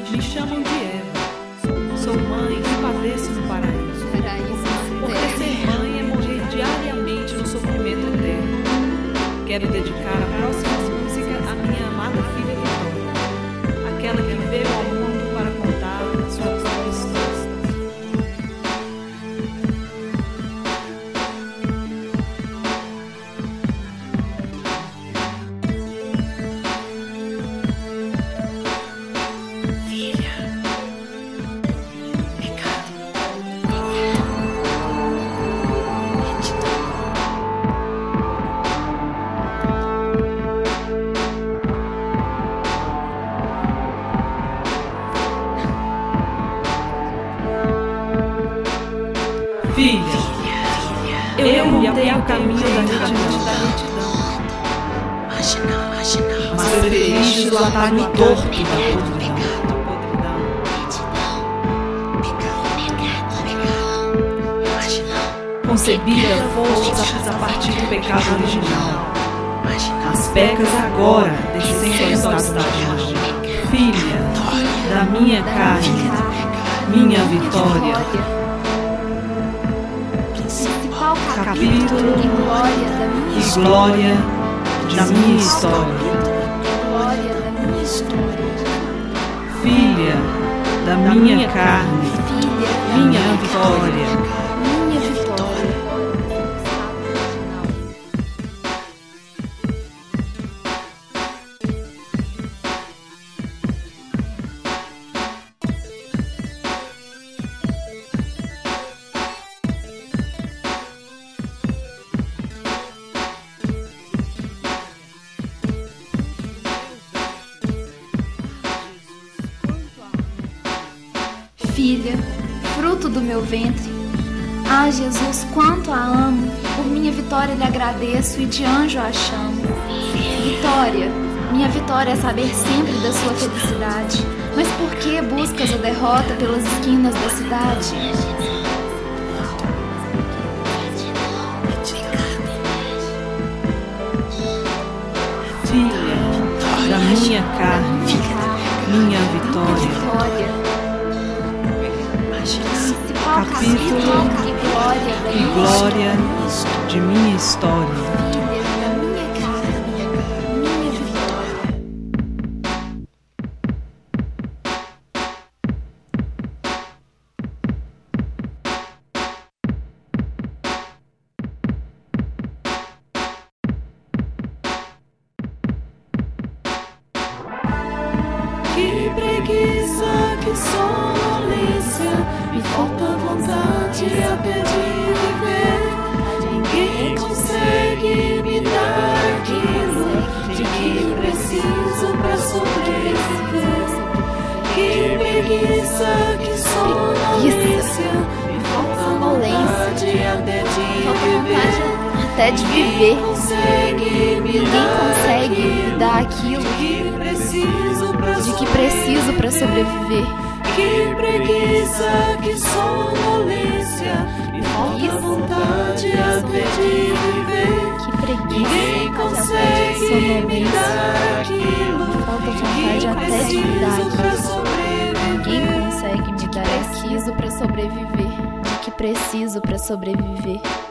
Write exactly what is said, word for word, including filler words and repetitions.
Me chamam de Eva. Sou mãe e padeço no paraíso. Porque ser mãe é morrer diariamente no sofrimento eterno. Quero dedicar a próxima música à minha amada filha Vitória, aquela que veio ao mundo para contar suas histórias. Filha, eu montei o caminho da retidão, mas preferiste o atalho torto da podridão. Concebida fostes a partir do pecado original, as pecas agora descendo ao estado final. Filha da minha carne, minha vitória. Capítulo e glória da minha e glória da minha história. glória da minha história. Filha da minha carne, Filha, minha vitória. minha vitória. Filha, fruto do meu ventre. Ah, Jesus, quanto a amo, por minha vitória lhe agradeço e de anjo a chamo. Vitória, minha vitória é saber sempre da sua felicidade. Mas por que buscas a derrota pelas esquinas da cidade? Filha da minha carne, minha vitória. Vitória. Capítulo e glória da e minha glória de minha história. Filha da minha carne, minha vitória. Que preguiça, que sonolência, me falta vontade até de viver. Ninguém consegue me dar aquilo de que preciso pra sobreviver. Que preguiça, que sonolência, me falta vontade até de Falta viver. vontade até de viver. Ninguém consegue me Ninguém dar consegue me dar aquilo que preciso pra de que preciso para sobreviver. Que preguiça, que sonolência, me falta vontade até de viver. Que preguiça, Ninguém consegue me dar aquilo falta vontade até de me dar preciso pra aquilo. Ninguém sobreviver. consegue me dar aquilo para sobreviver. De que preciso para sobreviver.